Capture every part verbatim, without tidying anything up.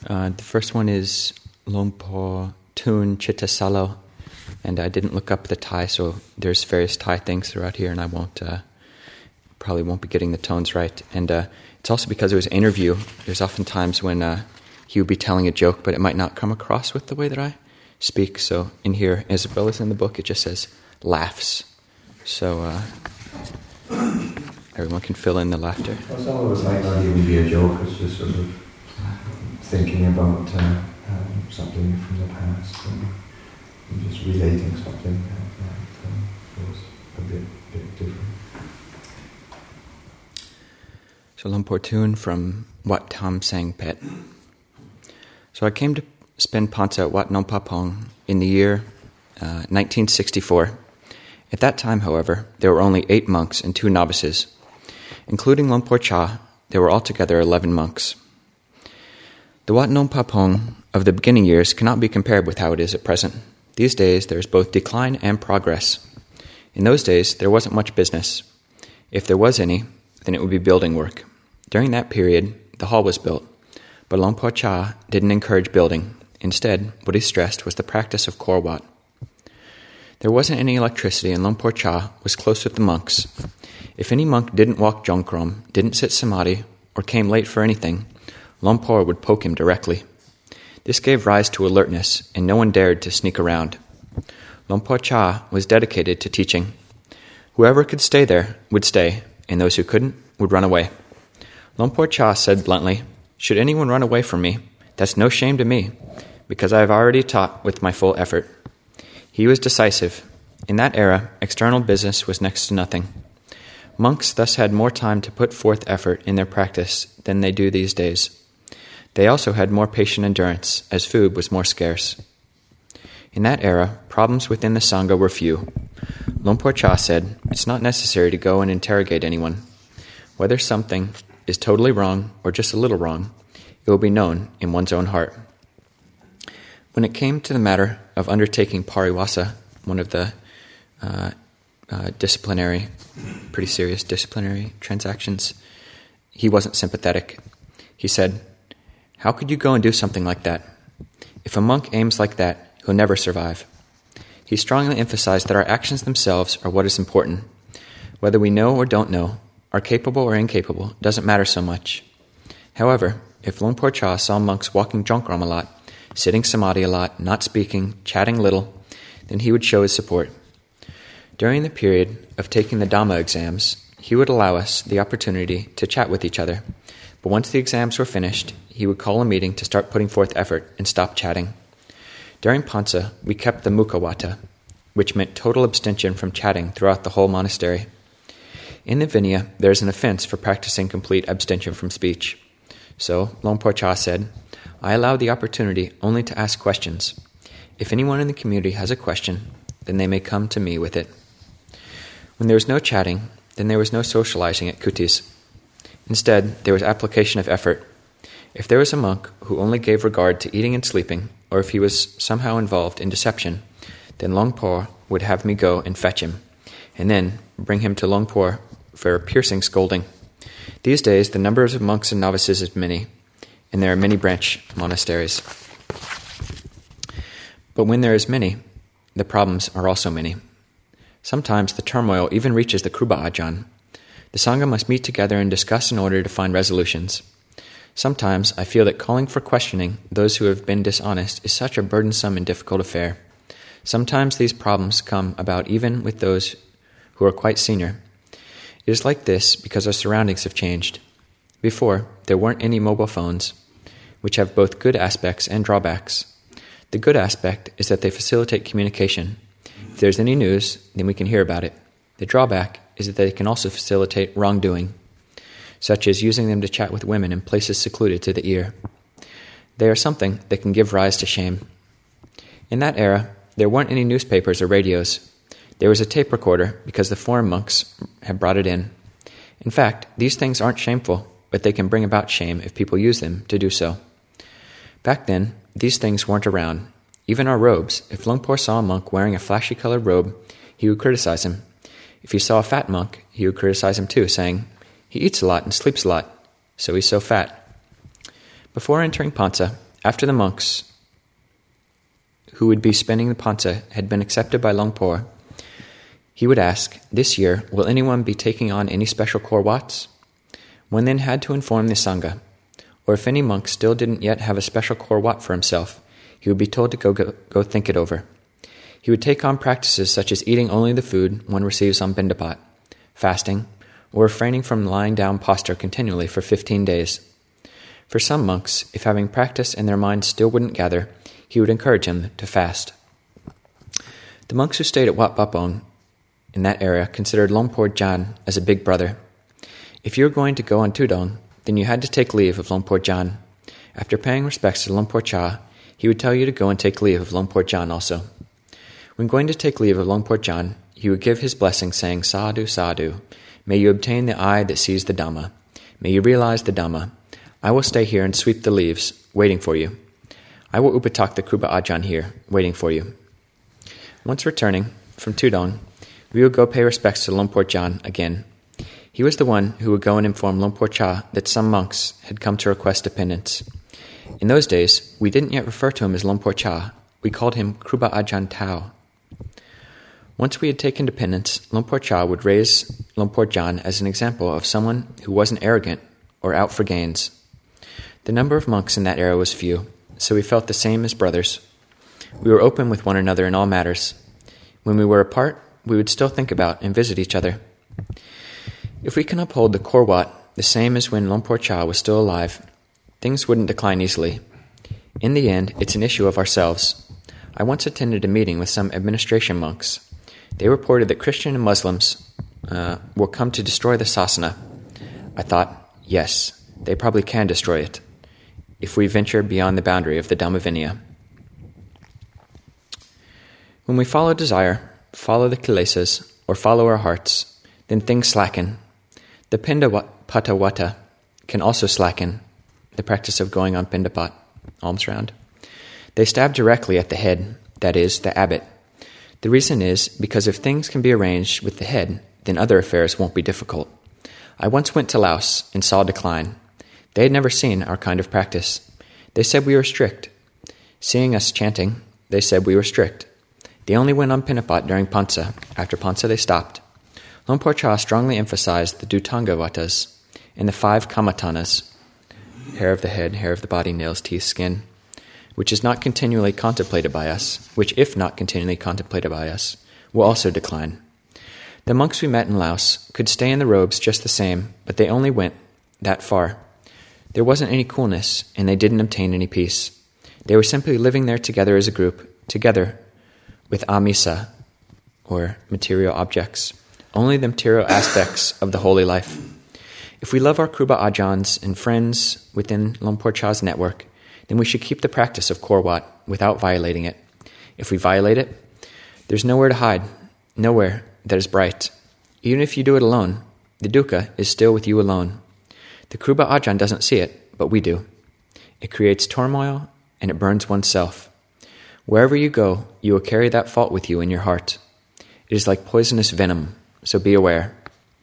Uh, the first one is Lompo Tun Chittasalo, and I didn't look up the Thai, so there's various Thai things throughout here, and I won't uh, probably won't be getting the tones right. And uh, it's also because it was an interview. There's often times when uh, he would be telling a joke, but it might not come across with the way that I speak. So in here, as well as in the book, it just says laughs. So uh, everyone can fill in the laughter. Well, some of us might not even be a joke. It's just sort of thinking about uh, um, something from the past and, and just relating something that um, was a bit, bit different. So Lumpur Tun from Wat Tam Sang Pet. So I came to spend Pansa at Wat Nong Pa Pong in the year uh, nineteen sixty-four. At that time, however, there were only eight monks and two novices. Including Lumpur Cha, there were altogether eleven monks. The Wat Nong Pa Pong of the beginning years cannot be compared with how it is at present. These days, there is both decline and progress. In those days, there wasn't much business. If there was any, then it would be building work. During that period, the hall was built, but Lumpur Cha didn't encourage building. Instead, what he stressed was the practice of Kor Wat. There wasn't any electricity, and Lumpur Cha was close with the monks. If any monk didn't walk Jongkrom, didn't sit Samadhi, or came late for anything, Lumpur would poke him directly. This gave rise to alertness, and no one dared to sneak around. Lumpur Cha was dedicated to teaching. Whoever could stay there would stay, and those who couldn't would run away. Lumpur Cha said bluntly, "Should anyone run away from me, that's no shame to me, because I have already taught with my full effort." He was decisive. In that era, external business was next to nothing. Monks thus had more time to put forth effort in their practice than they do these days. They also had more patient endurance, as food was more scarce. In that era, problems within the Sangha were few. Lumpur Cha said, "It's not necessary to go and interrogate anyone. Whether something is totally wrong or just a little wrong, it will be known in one's own heart." When it came to the matter of undertaking pariwasa, one of the uh, uh, disciplinary, pretty serious disciplinary transactions, he wasn't sympathetic. He said, "How could you go and do something like that? If a monk aims like that, he'll never survive." He strongly emphasized that our actions themselves are what is important. Whether we know or don't know, are capable or incapable, doesn't matter so much. However, if Lumpur Cha saw monks walking Jongkrom a lot, sitting Samadhi a lot, not speaking, chatting little, then he would show his support. During the period of taking the Dhamma exams, he would allow us the opportunity to chat with each other. But once the exams were finished, he would call a meeting to start putting forth effort and stop chatting. During Pansa, we kept the Mukhavata, which meant total abstention from chatting throughout the whole monastery. In the Vinaya, there is an offense for practicing complete abstention from speech. So, Lumpur Cha said, "I allow the opportunity only to ask questions. If anyone in the community has a question, then they may come to me with it." When there was no chatting, then there was no socializing at kutis. Instead, there was application of effort. If there was a monk who only gave regard to eating and sleeping, or if he was somehow involved in deception, then Lumpur would have me go and fetch him, and then bring him to Lumpur for a piercing scolding. These days, the numbers of monks and novices is many, and there are many branch monasteries. But when there is many, the problems are also many. Sometimes the turmoil even reaches the Kruba Ajahn. The Sangha must meet together and discuss in order to find resolutions. Sometimes I feel that calling for questioning those who have been dishonest is such a burdensome and difficult affair. Sometimes these problems come about even with those who are quite senior. It is like this because our surroundings have changed. Before, there weren't any mobile phones, which have both good aspects and drawbacks. The good aspect is that they facilitate communication. If there's any news, then we can hear about it. The drawback is that they can also facilitate wrongdoing, such as using them to chat with women in places secluded to the ear. They are something that can give rise to shame. In that era, there weren't any newspapers or radios. There was a tape recorder because the foreign monks had brought it in. In fact, these things aren't shameful, but they can bring about shame if people use them to do so. Back then, these things weren't around. Even our robes, if Lumpur saw a monk wearing a flashy-colored robe, he would criticize him. If he saw a fat monk, he would criticize him too, saying, "He eats a lot and sleeps a lot, so he's so fat." Before entering Pansa, After the monks who would be spending the Pansa had been accepted by Longpo, he would ask, "This year, will anyone be taking on any special Kor Wats?" One then had to inform the Sangha, or if any monk still didn't yet have a special Kor Wat for himself, he would be told to go, go, go think it over. He would take on practices such as eating only the food one receives on Bindapat, fasting, or refraining from lying down posture continually for fifteen days. For some monks, if having practice and their minds still wouldn't gather, he would encourage them to fast. The monks who stayed at Wat Bapong in that area considered Longpo Jan as a big brother. If you were going to go on Tudong, then you had to take leave of Longpo Jan. After paying respects to Longpo Cha, he would tell you to go and take leave of Longpo Jan also. When going to take leave of Longpo Jan, he would give his blessing saying, "Sadhu, sadhu. May you obtain the eye that sees the Dhamma. May you realize the Dhamma. I will stay here and sweep the leaves, waiting for you. I will upatak the Kruba Ajahn here, waiting for you." Once returning from Tudong, we would go pay respects to Longpo Jan again. He was the one who would go and inform Longpo Cha that some monks had come to request a penance. In those days, we didn't yet refer to him as Longpo Cha. We called him Kruba Ajahn Tao. Once we had taken to penance, Longpo Cha would raise Longpo Jan as an example of someone who wasn't arrogant or out for gains. The number of monks in that era was few, so we felt the same as brothers. We were open with one another in all matters. When we were apart, we would still think about and visit each other. If we can uphold the Kor Wat the same as when Longpo Cha was still alive, things wouldn't decline easily. In the end, it's an issue of ourselves. I once attended a meeting with some administration monks. They reported that Christian and Muslims uh, will come to destroy the sasana. I thought, yes, they probably can destroy it, if we venture beyond the boundary of the Dhammavinaya. When we follow desire, follow the kilesas, or follow our hearts, then things slacken. The Pindapata can also slacken, the practice of going on Pindapat, alms round. They stab directly at the head, that is, the abbot. The reason is because if things can be arranged with the head, then other affairs won't be difficult. I once went to Laos and saw a decline. They had never seen our kind of practice. They said we were strict. Seeing us chanting, they said we were strict. They only went on Pinapat during Pansa. After Pansa they stopped. Longpo Cha strongly emphasized the Dutanga Vatas and the five Kamatanas, hair of the head, hair of the body, nails, teeth, skin, which is not continually contemplated by us, which if not continually contemplated by us, will also decline. The monks we met in Laos could stay in the robes just the same, but they only went that far. There wasn't any coolness, and they didn't obtain any peace. They were simply living there together as a group, together with amisa, or material objects, only the material aspects of the holy life. If we love our Kruba Ajahns and friends within Longpo Cha's network, then we should keep the practice of Kor Wat without violating it. If we violate it, there's nowhere to hide, nowhere that is bright. Even if you do it alone, the dukkha is still with you alone. The Kruba Ajahn doesn't see it, but we do. It creates turmoil and it burns oneself. Wherever you go, you will carry that fault with you in your heart. It is like poisonous venom, so be aware.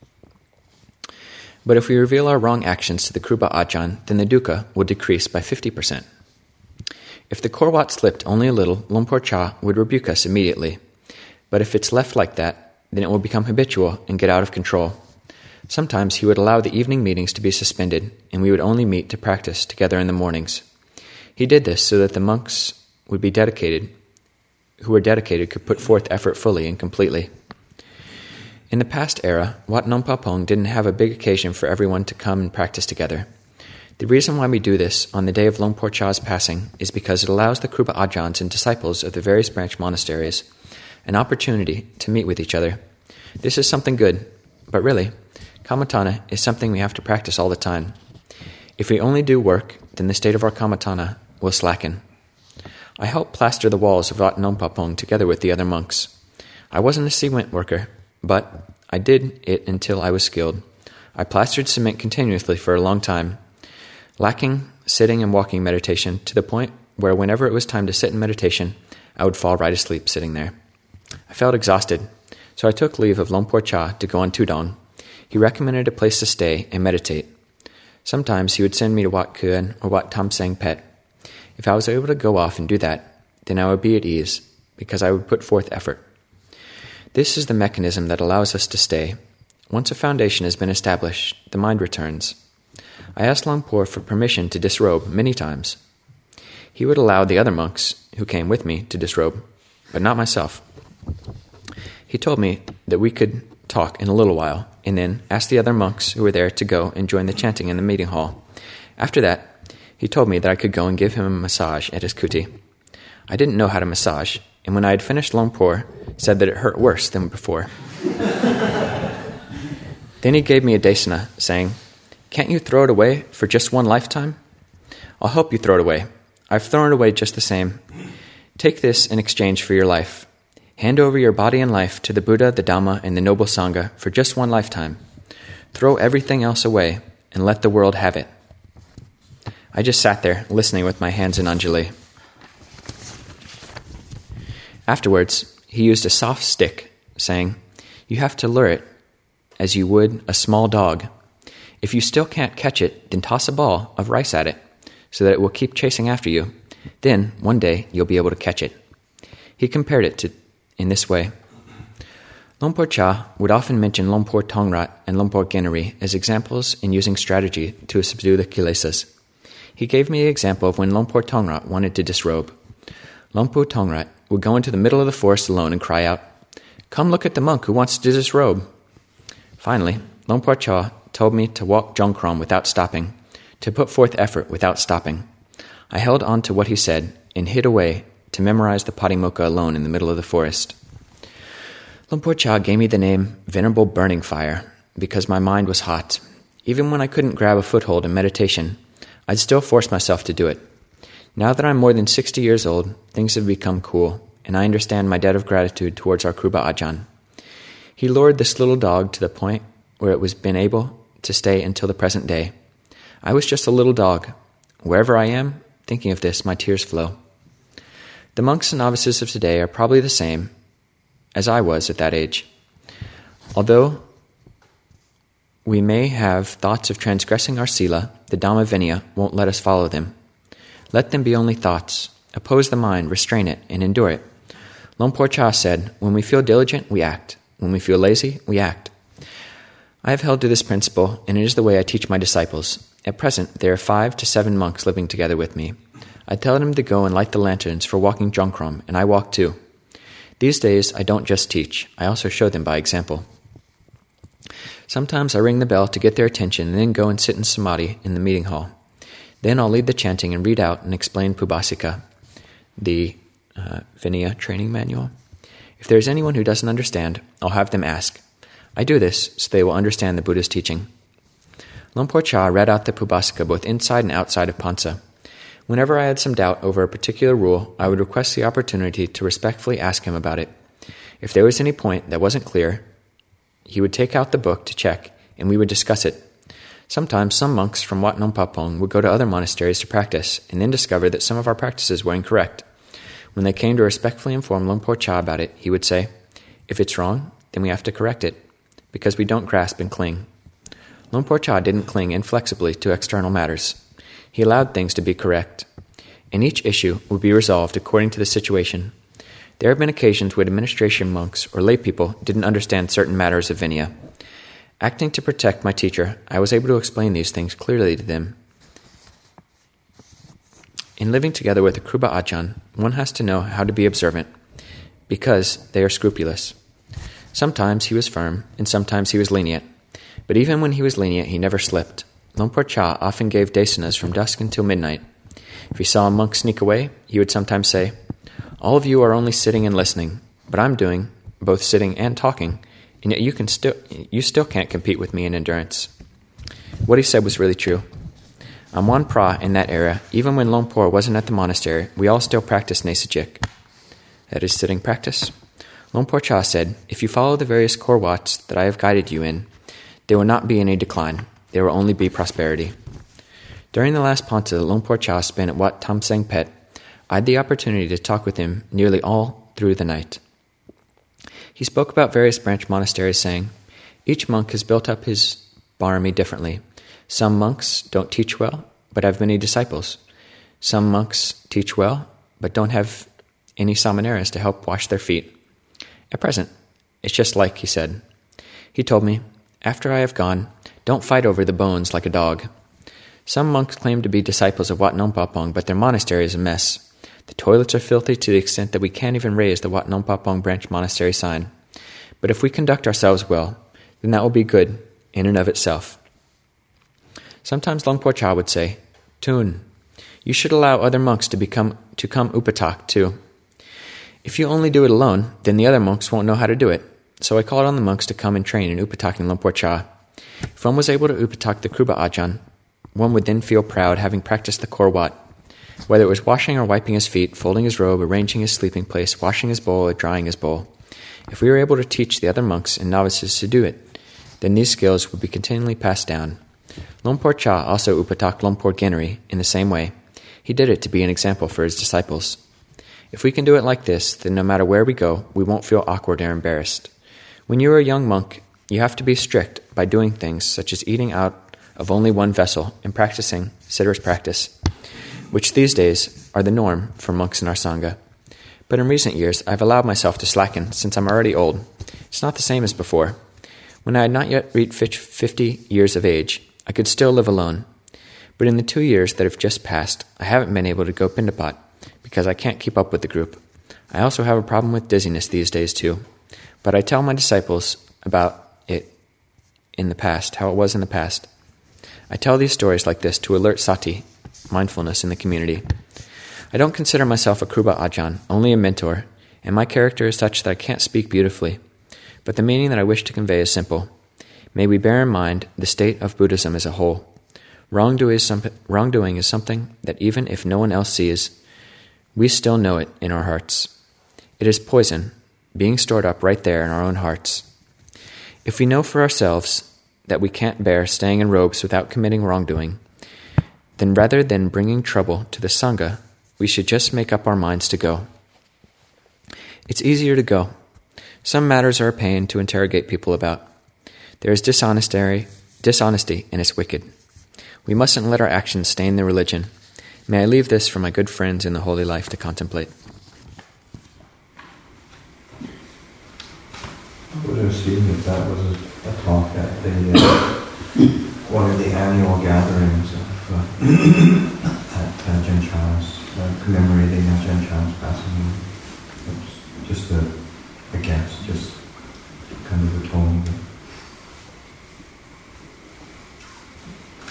But if we reveal our wrong actions to the Kruba Ajahn, then the dukkha will decrease by fifty percent. If the Kor Wat slipped only a little, Longpo Cha would rebuke us immediately. But if it's left like that, then it will become habitual and get out of control. Sometimes he would allow the evening meetings to be suspended, and we would only meet to practice together in the mornings. He did this so that the monks would be dedicated, who were dedicated could put forth effort fully and completely. In the past era, Wat Nong Pa Pong didn't have a big occasion for everyone to come and practice together. The reason why we do this on the day of Longpo Cha's passing is because it allows the Kruba Ajahns and disciples of the various branch monasteries an opportunity to meet with each other. This is something good, but really, Kamatana is something we have to practice all the time. If we only do work, then the state of our Kamatana will slacken. I helped plaster the walls of Wat Nong Pa Pong together with the other monks. I wasn't a cement worker, but I did it until I was skilled. I plastered cement continuously for a long time, lacking sitting and walking meditation to the point where whenever it was time to sit in meditation, I would fall right asleep sitting there. I felt exhausted, so I took leave of Longpo Cha to go on Tudong. He recommended a place to stay and meditate. Sometimes he would send me to Wat Kuan or Wat Tam Sang Pet. If I was able to go off and do that, then I would be at ease, because I would put forth effort. This is the mechanism that allows us to stay. Once a foundation has been established, the mind returns. I asked Luangpur for permission to disrobe many times. He would allow the other monks who came with me to disrobe, but not myself. He told me that we could talk in a little while, and then asked the other monks who were there to go and join the chanting in the meeting hall. After that, he told me that I could go and give him a massage at his kuti. I didn't know how to massage, and when I had finished, Luangpur said that it hurt worse than before. Then he gave me a desana, saying, "Can't you throw it away for just one lifetime? I'll help you throw it away. I've thrown it away just the same. Take this in exchange for your life. Hand over your body and life to the Buddha, the Dhamma, and the Noble Sangha for just one lifetime. Throw everything else away and let the world have it." I just sat there, listening with my hands in Anjali. Afterwards, he used a soft stick, saying, "You have to lure it as you would a small dog. If you still can't catch it, then toss a ball of rice at it, so that it will keep chasing after you. Then, one day, you'll be able to catch it." He compared it to in this way. Luangpur Cha would often mention Luangpur Tongrat and Luangpur Genari as examples in using strategy to subdue the kilesas. He gave me the example of when Luangpur Tongrat wanted to disrobe. Luangpur Tongrat would go into the middle of the forest alone and cry out, "Come look at the monk who wants to disrobe." Finally, Luangpur Cha told me to walk Jongkrom without stopping, to put forth effort without stopping. I held on to what he said and hid away to memorize the Patimokkha alone in the middle of the forest. Luangpur Cha gave me the name Venerable Burning Fire because my mind was hot. Even when I couldn't grab a foothold in meditation, I'd still force myself to do it. Now that I'm more than sixty years old, things have become cool, and I understand my debt of gratitude towards our Kruba Ajahn. He lured this little dog to the point where it was been able to stay until the present day. I was just a little dog. Wherever I am, thinking of this, my tears flow. The monks and novices of today are probably the same as I was at that age. Although we may have thoughts of transgressing our sila, the Dhamma Vinaya won't let us follow them. Let them be only thoughts. Oppose the mind, restrain it, and endure it. Luangpur Cha said, "When we feel diligent, we act. When we feel lazy, we act." I have held to this principle, and it is the way I teach my disciples. At present, there are five to seven monks living together with me. I tell them to go and light the lanterns for walking Jongkrom, and I walk too. These days, I don't just teach, I also show them by example. Sometimes I ring the bell to get their attention and then go and sit in samadhi in the meeting hall. Then I'll lead the chanting and read out and explain Pubasika, the uh, Vinaya training manual. If there is anyone who doesn't understand, I'll have them ask. I do this so they will understand the Buddha's teaching. Luangpur Cha read out the Pubasika both inside and outside of Pansa. Whenever I had some doubt over a particular rule, I would request the opportunity to respectfully ask him about it. If there was any point that wasn't clear, he would take out the book to check, and we would discuss it. Sometimes some monks from Wat Nong Papong would go to other monasteries to practice, and then discover that some of our practices were incorrect. When they came to respectfully inform Luangpur Cha about it, he would say, "If it's wrong, then we have to correct it, because we don't grasp and cling." Luangpur Cha didn't cling inflexibly to external matters. He allowed things to be correct, and each issue would be resolved according to the situation. There have been occasions when administration monks or lay people didn't understand certain matters of Vinaya. Acting to protect my teacher, I was able to explain these things clearly to them. In living together with a Kruba Ajahn, one has to know how to be observant, because they are scrupulous. Sometimes he was firm, and sometimes he was lenient. But even when he was lenient, he never slipped. Luangpur Cha often gave desanas from dusk until midnight. If he saw a monk sneak away, he would sometimes say, "All of you are only sitting and listening, but I'm doing both sitting and talking, and yet you can still you still can't compete with me in endurance." What he said was really true. On Wan Pra in that era, even when Luangpur wasn't at the monastery, we all still practiced Nesajik. That is sitting practice. Luangpur Cha said, "If you follow the various core wats that I have guided you in, there will not be any decline. There will only be prosperity." During the last Pansa that Luangpur Cha spent at Wat Tam Seng Pet, I had the opportunity to talk with him nearly all through the night. He spoke about various branch monasteries, saying, "Each monk has built up his barami differently. Some monks don't teach well, but have many disciples. Some monks teach well, but don't have any samaneras to help wash their feet. At present, it's just like he said. He told me, after I have gone, don't fight over the bones like a dog. Some monks claim to be disciples of Wat Nong Pah Pong, but their monastery is a mess. The toilets are filthy to the extent that we can't even raise the Wat Nong Pah Pong branch monastery sign. But if we conduct ourselves well, then that will be good in and of itself. Sometimes Luang Por Chah would say, Tun, you should allow other monks to become to come upatak too. If you only do it alone, then the other monks won't know how to do it. So I called on the monks to come and train in upataking Luang Por Chah. If one was able to upatak the Kruba Ajahn, one would then feel proud having practiced the Core Wat. Whether it was washing or wiping his feet, folding his robe, arranging his sleeping place, washing his bowl, or drying his bowl. If we were able to teach the other monks and novices to do it, then these skills would be continually passed down. Luang Por Chah also upatak Luang Por Genri in the same way. He did it to be an example for his disciples. If we can do it like this, then no matter where we go, we won't feel awkward or embarrassed. When you are a young monk, you have to be strict by doing things such as eating out of only one vessel and practicing Sitter's practice, which these days are the norm for monks in our Sangha. But in recent years, I've allowed myself to slacken since I'm already old. It's not the same as before. When I had not yet reached fifty years of age, I could still live alone. But in the two years that have just passed, I haven't been able to go Pindapat because I can't keep up with the group. I also have a problem with dizziness these days too. But I tell my disciples about it in the past, how it was in the past. I tell these stories like this to alert sati, mindfulness in the community. I don't consider myself a Kruba Ajahn, only a mentor, and my character is such that I can't speak beautifully. But the meaning that I wish to convey is simple. May we bear in mind the state of Buddhism as a whole. Wrongdoing is, some, wrongdoing is something that even if no one else sees, we still know it in our hearts. It is poison, being stored up right there in our own hearts. If we know for ourselves that we can't bear staying in robes without committing wrongdoing, then rather than bringing trouble to the Sangha, we should just make up our minds to go. It's easier to go. Some matters are a pain to interrogate people about. There is dishonesty, dishonesty and it's wicked. We mustn't let our actions stain the religion. May I leave this for my good friends in the holy life to contemplate. I would have assumed that that was a, a talk at the uh, one of the annual gatherings of uh, at uh, Ajahn Chah's, uh, commemorating Ajahn Chah's